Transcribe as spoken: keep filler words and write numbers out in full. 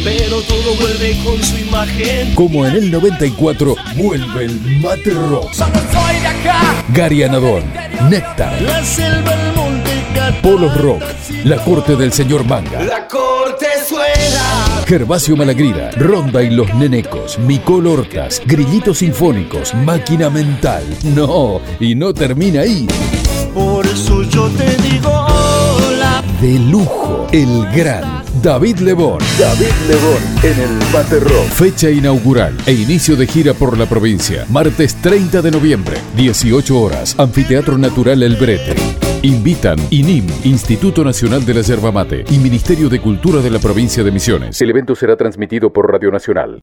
pero todo vuelve con su imagen. Como en el noventa y cuatro, vuelve el Mate Rock. Solo soy de acá. Gary Anadón, Néctar, La selva, el monte, Polos Rock, La Corte del Señor Manga, la corte suena. Gervasio Malagrida, Ronda y los Nenecos, Micol Hortas, Grillitos Sinfónicos, Máquina Mental. No, y no termina ahí. Por eso yo te digo hola. De lujo, el gran David Lebón. David Lebón en el Mate Rock. Fecha inaugural e inicio de gira por la provincia. Martes treinta de noviembre, dieciocho horas, Anfiteatro Natural El Brete. Invitan I N I M, Instituto Nacional de la Yerba Mate, y Ministerio de Cultura de la Provincia de Misiones. El evento será transmitido por Radio Nacional.